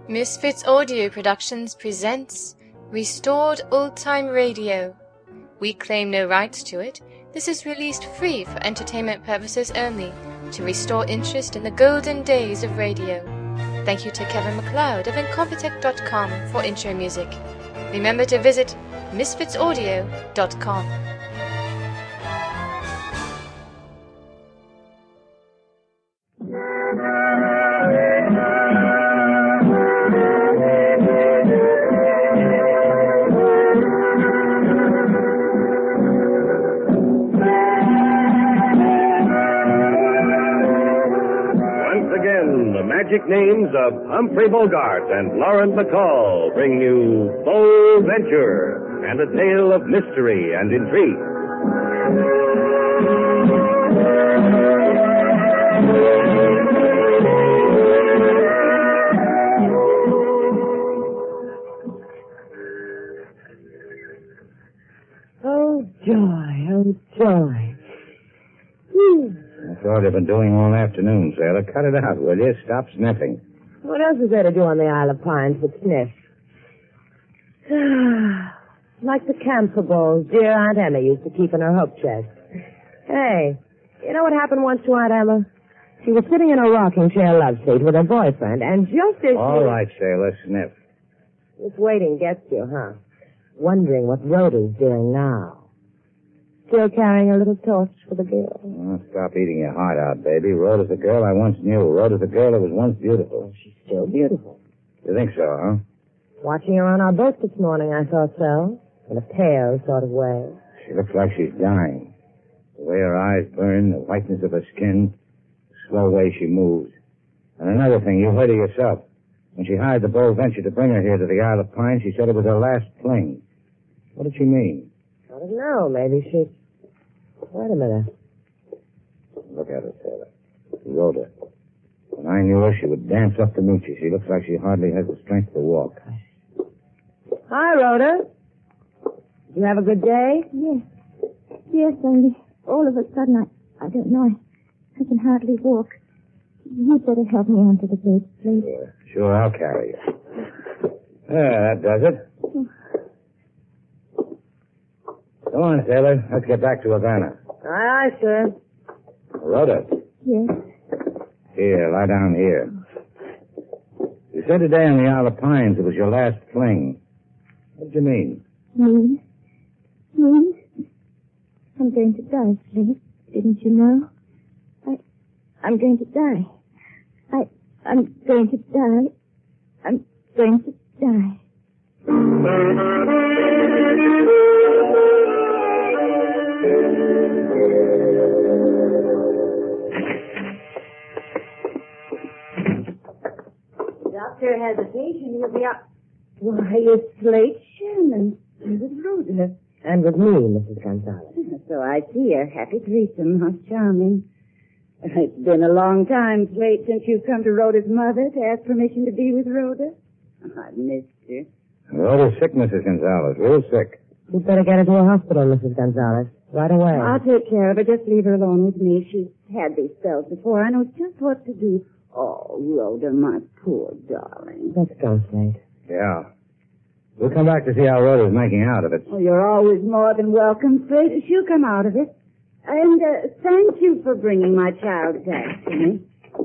Misfits Audio Productions presents Restored Old Time Radio. We claim no rights to it. This is released free for entertainment purposes only, to restore interest in the golden days of radio. Thank you to Kevin MacLeod of Incompetech.com for intro music. Remember to visit misfitsaudio.com. Magic names of Humphrey Bogart and Lauren Bacall bring you Bold Venture and a tale of mystery and intrigue. Oh, joy, oh, joy. That's all you've been doing all afternoon, Sailor. Cut it out, will you? Stop sniffing. What else is there to do on the Isle of Pines but sniff? Like the camphor bowls dear Aunt Emma used to keep in her hope chest. Hey, you know what happened once to Aunt Emma? She was sitting in a rocking chair love seat with her boyfriend, and just as All right, Sailor, sniff. This waiting gets you, huh? Wondering what Rhoda's doing now. Still carrying a little torch for the girl. Oh, stop eating your heart out, baby. Rhoda's the girl I once knew. Rhoda's the girl that was once beautiful. She's still beautiful. You think so, huh? Watching her on our boat this morning, I thought so. In a pale sort of way. She looks like she's dying. The way her eyes burn, the whiteness of her skin, the slow way she moves. And another thing, you heard her yourself. When she hired the Bold Venture to bring her here to the Isle of Pine, she said it was her last fling. What did she mean? I don't know. Maybe she... Wait a minute. Look at her, Sailor. Rhoda. When I knew her, she would dance up to meet you. She looks like she hardly has the strength to walk. Hi, Rhoda. Did you have a good day? Yes, only all of a sudden I don't know. I can hardly walk. You'd better help me onto the boat, please. Sure, I'll carry you. There, that does it. Come on, Sailor. Let's get back to Havana. Aye, sir. Rhoda. Yes. Here, lie down here. You said today on the Isle of Pines it was your last fling. What did you mean? Mean? I'm going to die, Slate. Didn't you know? I'm going to die. I'm going to die. I'm going to die. Doctor has a patient. He'll be up. Why, it's Slate. Sherman. With Rhoda. And with me, Mrs. Gonzalez. So I see her. Happy threesome. How charming. It's been a long time, Slate, since you've come to Rhoda's mother to ask permission to be with Rhoda. I've missed her. Rhoda's sick, Mrs. Gonzalez. Real sick. You'd better get her to a hospital, Mrs. Gonzalez. Right away. I'll take care of her. Just leave her alone with me. She's had these spells before. I know just what to do. Oh, Rhoda, my poor darling. Let's go, Slate. Yeah. We'll come back to see how Rhoda's making out of it. Oh, you're always more than welcome, Slate. She'll come out of it. And thank you for bringing my child back to me.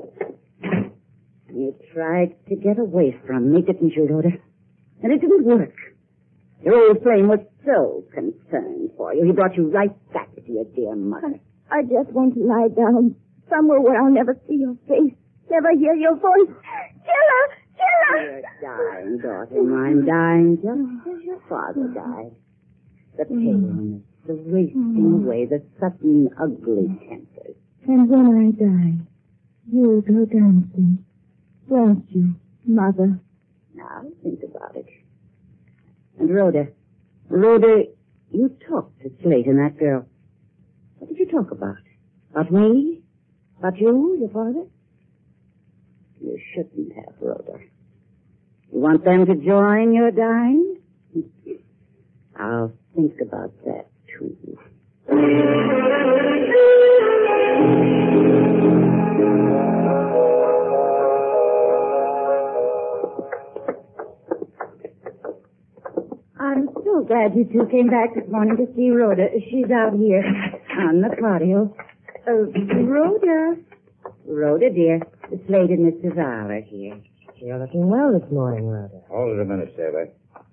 You tried to get away from me, didn't you, Rhoda? And it didn't work. Your old flame was so concerned for you. He brought you right back to your dear mother. I just want to lie down somewhere where I'll never see your face, never hear your voice. Killer! You're dying, daughter mine, dying just as your father died. The paleness, the wasting away, the sudden ugly tempers. And when I die, you'll go dancing, won't you, Mother? Now, think about it. And Rhoda, you talked to Slate and that girl. What did you talk about? About me? About you, your father? You shouldn't have, Rhoda. You want them to join your dying? I'll think about that, too. so glad you two came back this morning to see Rhoda. She's out here on the patio. Rhoda. Rhoda, dear. The Slade and Mr. Zal are here. You're looking well this morning, Rhoda. Hold it a minute, Sailor.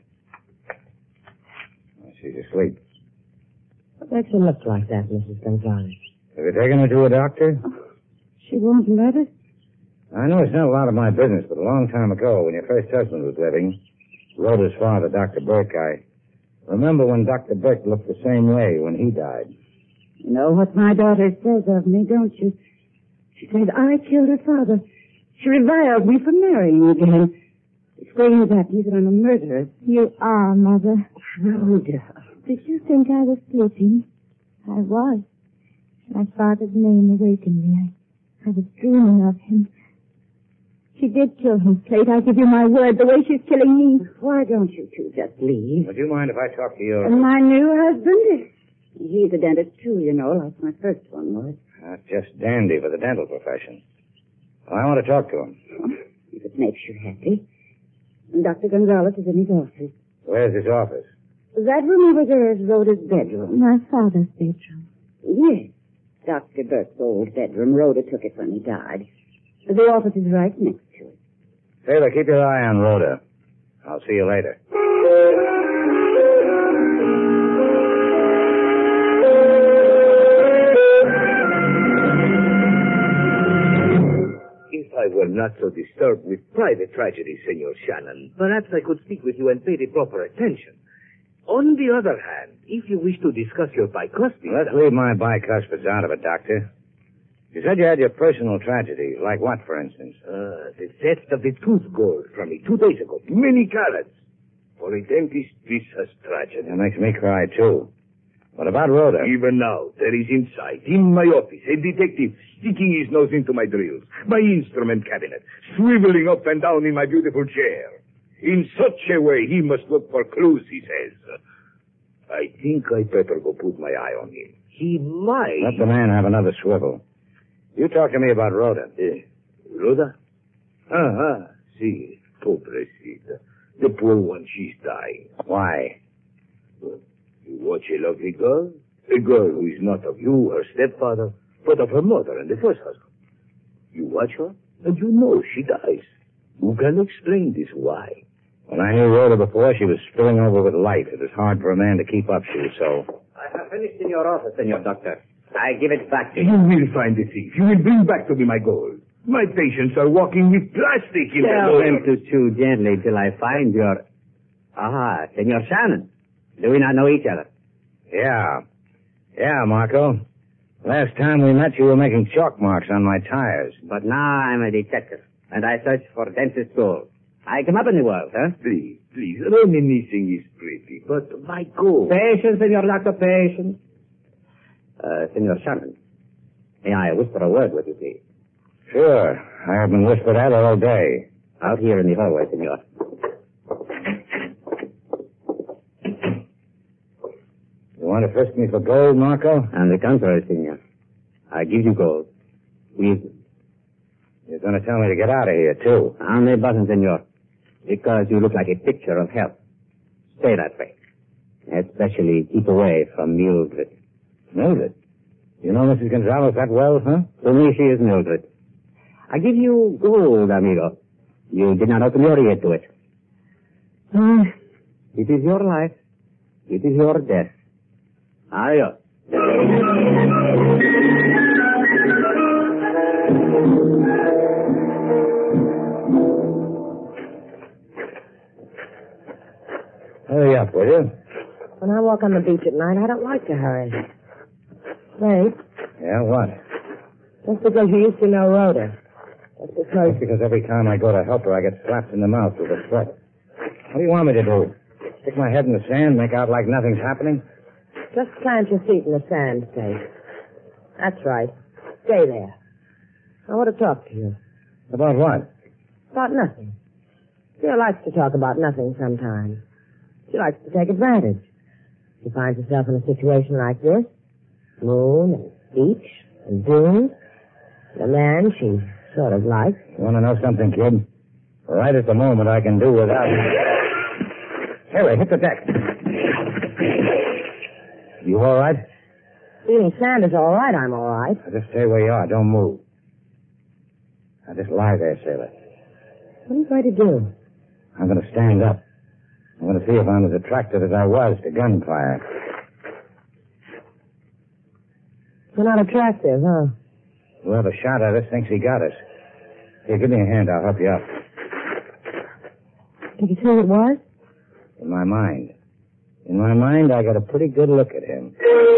She's asleep. What makes her look like that, Mrs. Gonzalez? Have you taken her to a doctor? She won't let us. I know it's not a lot of my business, but a long time ago, when your first husband was living, Rhoda's father, Dr. Burke, I remember when Dr. Burke looked the same way when he died. You know what my daughter says of me, don't you? She says I killed her father. She reviled me for marrying again. Explaining that me that I'm a murderer. You are, Mother. Rhoda. Did you think I was sleeping? I was. My father's name awakened me. I was dreaming of him. She did kill him, Slate. I give you my word, the way she's killing me. Why don't you two just leave? Would you mind if I talk to your... And my new husband? He's a dentist, too, you know, like my first one was. That's just dandy for the dental profession. Well, I want to talk to him. If it makes you happy. And Dr. Gonzalez is in his office. Where's his office? That room over there is Rhoda's bedroom. My father's bedroom. Yes. Dr. Burke's old bedroom. Rhoda took it when he died. The office is right next to it. Sailor, keep your eye on Rhoda. I'll see you later. If I were not so disturbed with private tragedy, Senor Shannon, perhaps I could speak with you and pay the proper attention. On the other hand, if you wish to discuss your bicuspids... Let's leave my bicuspids out of it, Doctor. You said you had your personal tragedy. Like what, for instance? The theft of the tooth gold from me 2 days ago. Many carats. For a dentist, this has tragedy. That makes me cry, too. What about Rhoda? Even now, there is inside, in my office, a detective sticking his nose into my drills, my instrument cabinet, swiveling up and down in my beautiful chair. In such a way, he must look for clues, he says. I think I'd better go put my eye on him. He might... Let the man have another swivel. You talk to me about Rhoda. Rhoda? Si, pobrecita. The poor one, she's dying. Why? You watch a lovely girl? A girl who is not of you, her stepfather, but of her mother and the first husband. You watch her, and you know she dies. Who can explain this why? When I knew Rhoda before, she was spilling over with life. It was hard for a man to keep up, she was so. I have finished in your office, Senor Doctor. I give it back to you. You will find the thief. You will bring back to me my gold. My patients are walking with plastic in their Tell nose. them to chew gently till I find your... Senor Shannon. Do we not know each other? Yeah, Marco. Last time we met, you were making chalk marks on my tires. But now I'm a detective, and I search for dentist gold. I come up in the world, huh? Please, reminiscing is pretty, but my gold... Patience, Senor Doctor, patience. Senor Shannon, may I whisper a word with you, please? Sure. I have been whispered at all day. Out here in the hallway, Senor. You want to frisk me for gold, Marco? On the contrary, Senor. I give you gold. Reason. You're going to tell me to get out of here, too. On the button, Senor. Because you look like a picture of health. Stay that way. Especially keep away from Mildred. Mildred? You know Mrs. Gonzalez that well, huh? To me, she is Mildred. I give you gold, amigo. You did not open your ear to it. It is your life. It is your death. Adios. Hurry up, will you? When I walk on the beach at night, I don't like to hurry. Wait, Yeah, what? just because you used to know Rhoda. Just because... That's because every time I go to help her, I get slapped in the mouth with a threat. What do you want me to do? Stick my head in the sand, make out like nothing's happening? Just plant your feet in the sand, Slade. That's right. Stay there. I want to talk to you. About what? About nothing. She likes to talk about nothing sometimes. She likes to take advantage. She finds herself in a situation like this. Moon and beach and dunes. The man she sort of likes. You want to know something, kid? Right at the moment, I can do without... Harry, hit the deck. You all right? Feeling sand is all right. I'm all right. Now just stay where you are. Don't move. Now just lie there, sailor. What are you going to do? I'm going to stand up. I'm going to see if I'm as attractive as I was to gunfire. You're not attractive, huh? Whoever shot at us thinks he got us. Here, give me a hand. I'll help you up. Did you see who it was? In my mind. In my mind, I got a pretty good look at him.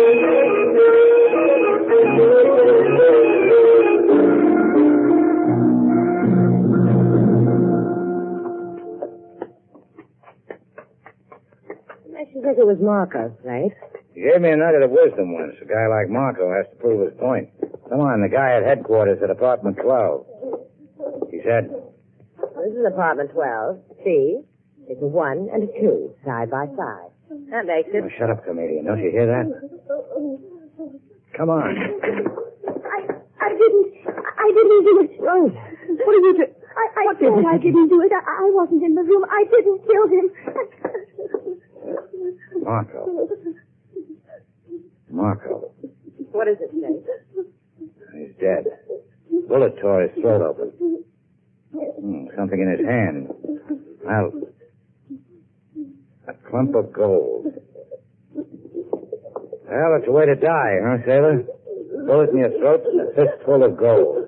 Makes you think it was Marco, right? He gave me a nugget of wisdom once. A guy like Marco has to prove his point. Come on, the guy at headquarters at apartment 12. He said, This is apartment 12. See? It's a 1 and a 2, side by side. That makes it. oh, shut up, comedian. Don't you hear that? Come on. I didn't do it. Rose, what did you do? I told I didn't do it. I wasn't in the room. I didn't kill him. Marco. Marco. What is it, Snape? He's dead. Bullet tore his throat open. Something in his hand. A clump of gold. Well, it's a way to die, huh, sailor? Bullet in your throat and a fistful of gold.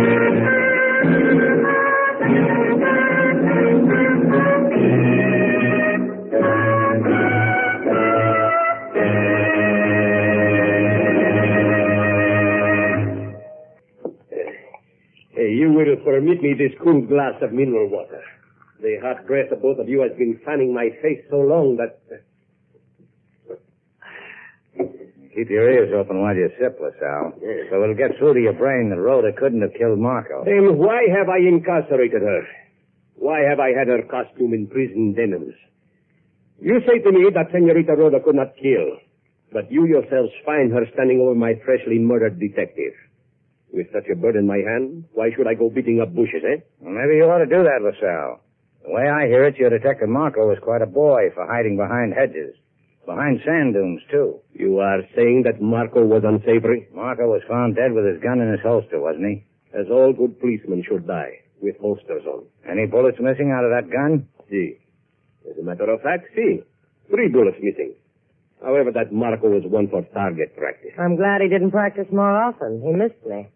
You will permit me this cool glass of mineral water. The hot breath of both of you has been fanning my face so long that... Keep your ears open while you sip, LaSalle. Yes. So it'll get through to your brain that Rhoda couldn't have killed Marco. Then why have I incarcerated her? Why have I had her costume in prison denims? You say to me that Senorita Rhoda could not kill, but you yourselves find her standing over my freshly murdered detective. With such a bird in my hand, why should I go beating up bushes, eh? Well, maybe you ought to do that, LaSalle. The way I hear it, your detective Marco was quite a boy for hiding behind hedges. Behind sand dunes, too. You are saying that Marco was unsavory? Marco was found dead with his gun in his holster, wasn't he? As all good policemen should die, with holsters on. Any bullets missing out of that gun? See. As a matter of fact, see. 3 bullets missing. However, that Marco was one for target practice. I'm glad he didn't practice more often. He missed me.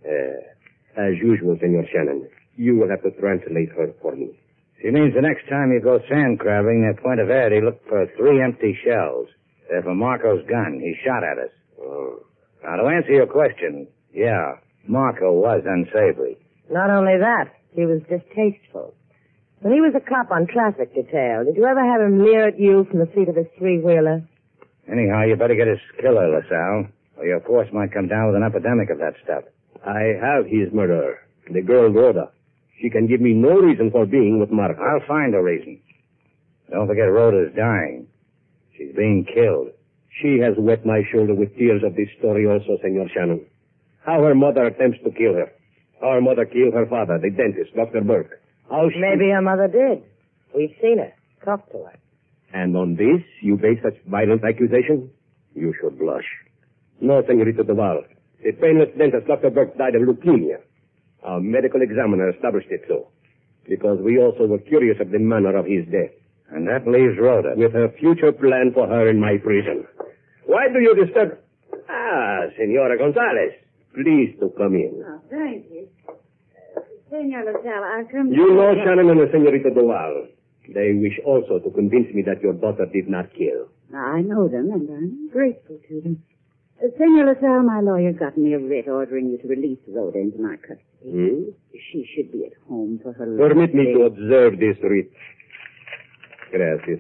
As usual, Senor Shannon, you will have to translate her for me. She means the next time you go sand crabbing near Puente Verde, look for 3 empty shells. They're from Marco's gun. He shot at us. Oh. Now, to answer your question, yeah, Marco was unsavory. Not only that, he was distasteful. When he was a cop on traffic detail, did you ever have him leer at you from the seat of his 3-wheeler? Anyhow, you better get his killer, LaSalle, or your force might come down with an epidemic of that stuff. I have his murderer, the girl Rhoda. She can give me no reason for being with Marco. I'll find a reason. Don't forget Rhoda's dying. She's being killed. She has wet my shoulder with tears of this story also, Senor Shannon. How her mother attempts to kill her. How her mother killed her father, the dentist, Dr. Burke. How she... Maybe her mother did. We've seen her. Talked to her. And on this, you base such violent accusation? You should blush. No, Senorita Duval. The painless dentist, Dr. Burke, died of leukemia. Our medical examiner established it so. Because we also were curious of the manner of his death. And that leaves Rhoda. With her future plan for her in my prison. Why do you disturb... Senora Gonzalez. Please to come in. Oh, thank you. Senor LaSalle, I'll come... You know Shannon and the Senorita Duval. They wish also to convince me that your daughter did not kill. I know them, and I'm grateful to them. Senor LaSalle, my lawyer got me a writ ordering you to release Rhoda into my custody. She should be at home for her... Permit me to observe this writ. Gracias.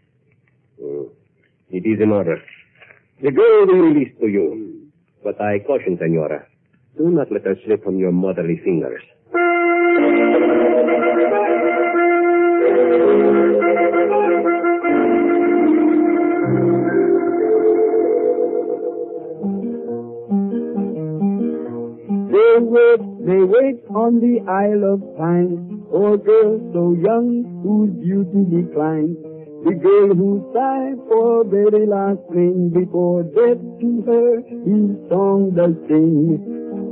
It is in order. The girl will be released to you. But I caution, Senora, do not let her slip from your motherly fingers. They wait on the Isle of Pine, for a girl so young whose beauty declines. The girl who sighed for very last thing before death to her his song does sing.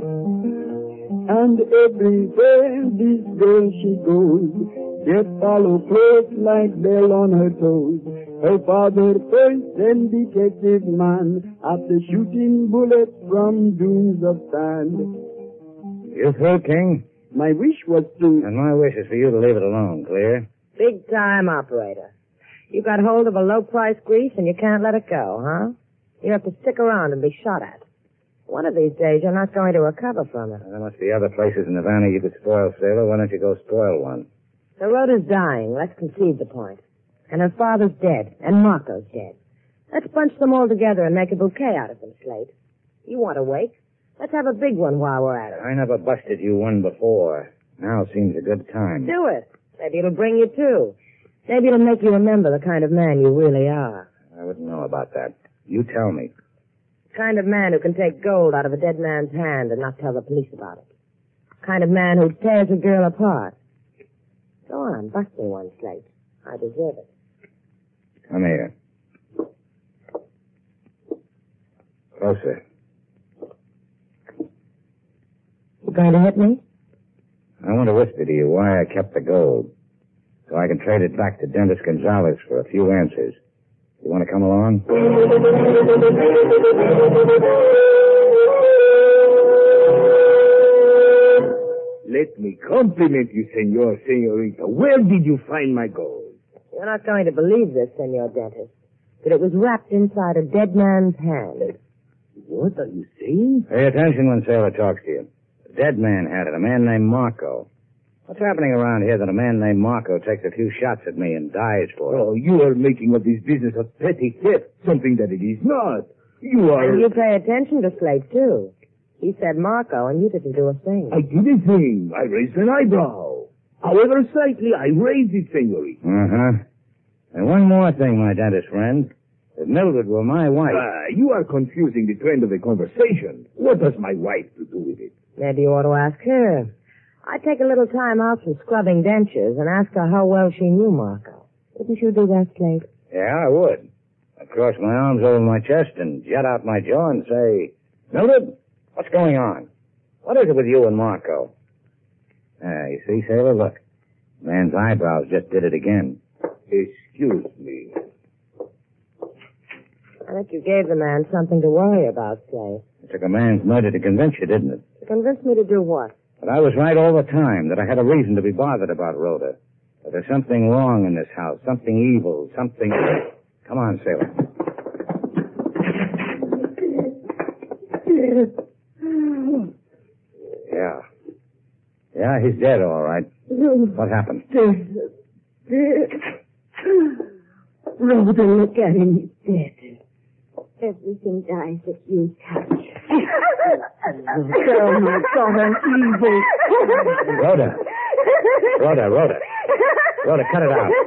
And everywhere this girl she goes, yet follow close like bell on her toes. Her father first, then detective man, after shooting bullets from dunes of sand. You through, King? My wish was to... And my wish is for you to leave it alone, clear? Big time operator. You got hold of a low-priced grease and you can't let it go, huh? You have to stick around and be shot at. One of these days you're not going to recover from it. There must be other places in Havana you could spoil, sailor. Why don't you go spoil one? The road is dying. Let's concede the point. And her father's dead. And Marco's dead. Let's bunch them all together and make a bouquet out of them, Slate. You want a wake? Let's have a big one while we're at it. I never busted you one before. Now seems a good time. Do it. Maybe it'll bring you to. Maybe it'll make you remember the kind of man you really are. I wouldn't know about that. You tell me. The kind of man who can take gold out of a dead man's hand and not tell the police about it. The kind of man who tears a girl apart. Go on, bust me one, Slate. I deserve it. Come here. Closer. You going to hit me? I want to whisper to you why I kept the gold. So I can trade it back to Dennis Gonzalez for a few answers. You want to come along? Let me compliment you, senorita. Where did you find my gold? You're not going to believe this, Senor Dentist, but it was wrapped inside a dead man's hand. What are you saying? Pay attention when Sailor talks to you. A dead man had it, a man named Marco. What's happening around here that a man named Marco takes a few shots at me and dies for it? Oh, you are making of this business a petty theft, something that it is not. You are... And you pay attention to Slate, too. He said Marco, and you didn't do a thing. I did a thing. I raised an eyebrow. However slightly, I raised it, senorita. Uh-huh. And one more thing, my dentist friend. If Mildred were my wife... You are confusing the trend of the conversation. What does my wife to do with it? Maybe you ought to ask her. I'd take a little time out from scrubbing dentures and ask her how well she knew Marco. Wouldn't you do that, Slate? Yeah, I would. I'd cross my arms over my chest and jet out my jaw and say, Mildred, what's going on? What is it with you and Marco? You see, Sailor, look. Man's eyebrows just did it again. Excuse me. I think you gave the man something to worry about, Slate. It took a man's murder to convince you, didn't it? To convince me to do what? But I was right all the time, that I had a reason to be bothered about Rhoda. That there's something wrong in this house, something evil, something... Come on, Sailor. Yeah. Yeah, he's dead, all right. What happened? Rhoda, look at him. He's dead. Everything dies that you touch. Oh, my God, evil. Rhoda. Rhoda, cut it out.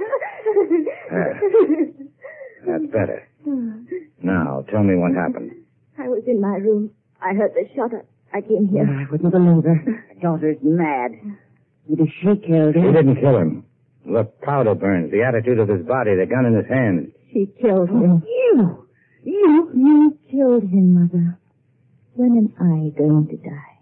That's better. Now, tell me what happened. I was in my room. I heard the shot. I came here. I wouldn't believe her. My daughter's mad. Maybe she killed him. She didn't kill him. Look, powder burns, the attitude of his body, the gun in his hand. She killed him. You killed him, Mother. When am I going to die?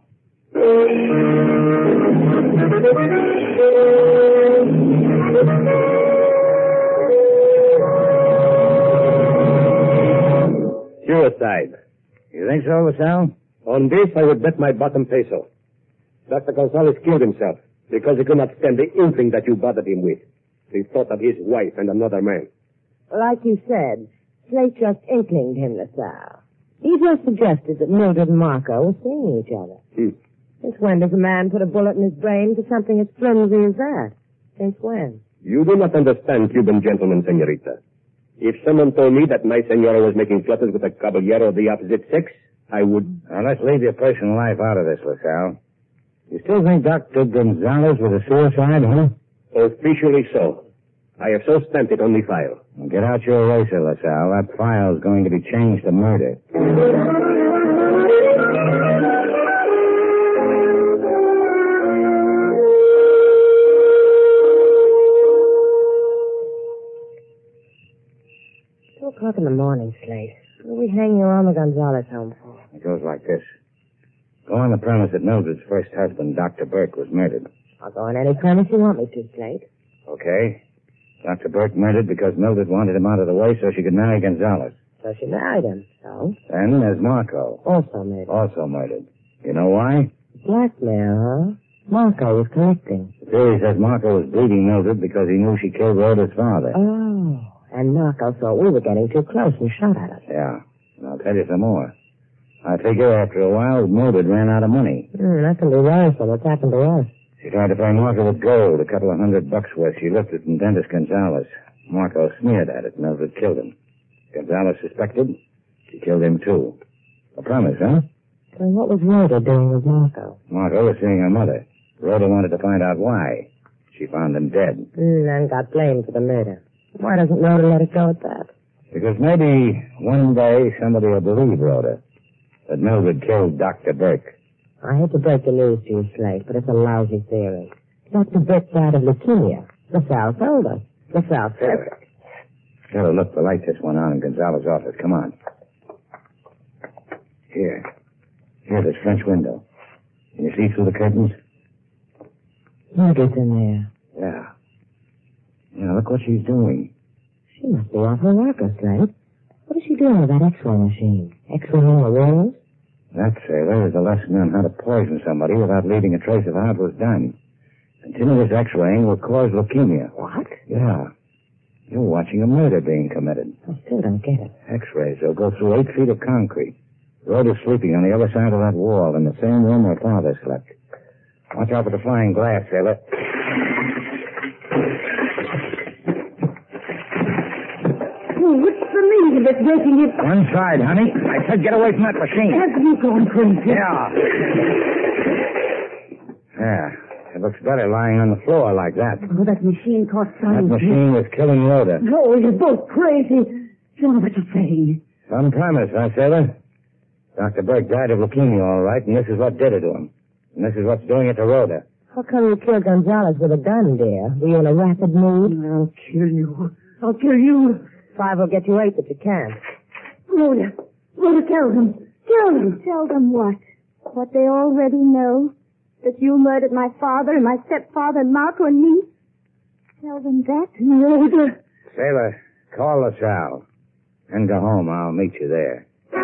Suicide. You think so, LaSalle? On this, I would bet my bottom peso. Dr. Gonzalez killed himself because he could not stand the inkling that you bothered him with. He thought of his wife and another man. Like you said, Slate just inklinged him, LaSalle. He just suggested that Mildred and Marco were seeing each other. Since when does a man put a bullet in his brain for something as flimsy as that? Since when? You do not understand Cuban gentlemen, senorita. If someone told me that my senora was making flutters with a caballero of the opposite sex, I would... Now, let's leave your personal life out of this, LaSalle. You still think Dr. Gonzalez was a suicide, huh? Officially so. I have so stamped it on the file. Well, get out your eraser, LaSalle. That file is going to be changed to murder. o'clock in the morning, Slate. What are we hanging around the Gonzalez home for? It goes like this. Go on the premise that Mildred's first husband, Dr. Burke, was murdered. I'll go on any premise you want me to, Slate. Okay. Dr. Burke murdered because Mildred wanted him out of the way so she could marry Gonzalez. So she married him. So? Then there's Marco. Also murdered. Also murdered. You know why? Blackmail, huh? Marco was collecting. The theory says Marco was bleeding Mildred because he knew she killed Rhoda's father. Oh. And Marco thought we were getting too close and shot at us. Yeah. And I'll tell you some more. I figure after a while, Mildred ran out of money. That can be worrisome. What's happened to us? She tried to pay Marco with gold, $200 worth. She left it in Dentist Gonzalez. Marco sneered at it. Mildred killed him. Gonzalez suspected. She killed him, too. A promise, huh? So what was Rhoda doing with Marco? Marco was seeing her mother. Rhoda wanted to find out why. She found him dead. And got blamed for the murder. Why doesn't Rhoda let it go at that? Because maybe one day somebody will believe Rhoda. That Mildred killed Dr. Burke. I hate to break the news to you, Slate, but it's a lousy theory. Dr. Burke died of leukemia. LaSalle told us. LaSalle said it. Stella, look, the light just went on in Gonzalez's office. Come on. Here, this French window. Can you see through the curtains? Mildred's in there. Yeah, look what she's doing. She must be off her rocker, Slate. What is she doing with that X-ray machine? X-raying the walls? That, sailor, is a lesson on how to poison somebody without leaving a trace of how it was done. Continuous X-raying will cause leukemia. What? Yeah. You're watching a murder being committed. I still don't get it. X-rays, they'll go through 8 feet of concrete. Rhoda's sleeping on the other side of that wall in the same room her father slept. Watch out for the flying glass, sailor. What's the meaning of it breaking it? One side, honey. I said get away from that machine. Have you gone crazy? Yeah. It looks better lying on the floor like that. Oh, that machine caught fire. That machine was killing Rhoda. Oh, you're both crazy. You know what you're saying. Some premise, huh, sailor? Dr. Burke died of leukemia, all right, and this is what did it to him. And this is what's doing it to Rhoda. How come you killed Gonzalez with a gun, dear? Were you in a rapid mood? I'll kill you. I'll kill you. 5 will get you 8, but you can't. Rhoda, tell them. Tell them. Tell them what? What they already know? That you murdered my father and my stepfather, Marco, and me? Tell them that? Rhoda. Sailor, call LaSalle. And go home. I'll meet you there.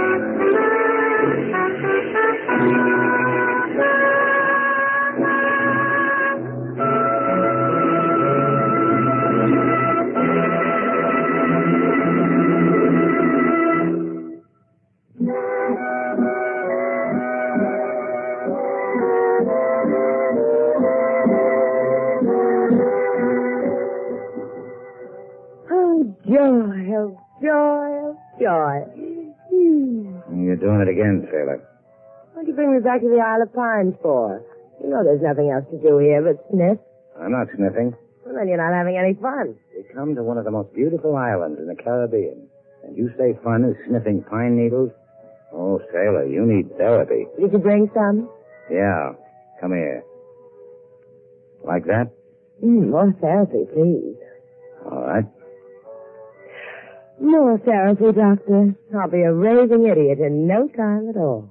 Joy. You're doing it again, sailor. What'd you bring me back to the Isle of Pines for? You know there's nothing else to do here but sniff. I'm not sniffing. Well, then you're not having any fun. We come to one of the most beautiful islands in the Caribbean. And you say fun is sniffing pine needles? Oh, sailor, you need therapy. Did you bring some? Yeah. Come here. Like that? More therapy, please. All right. More therapy, Doctor. I'll be a raving idiot in no time at all.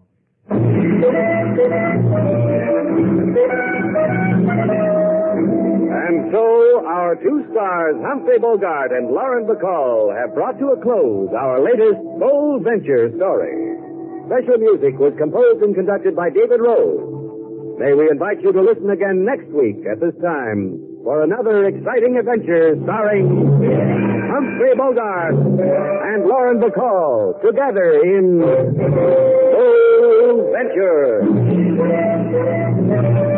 And so, our two stars, Humphrey Bogart and Lauren Bacall, have brought to a close our latest Bold Venture story. Special music was composed and conducted by David Rose. May we invite you to listen again next week at this time for another exciting adventure starring Humphrey Bogart and Lauren Bacall together in Bold Venture.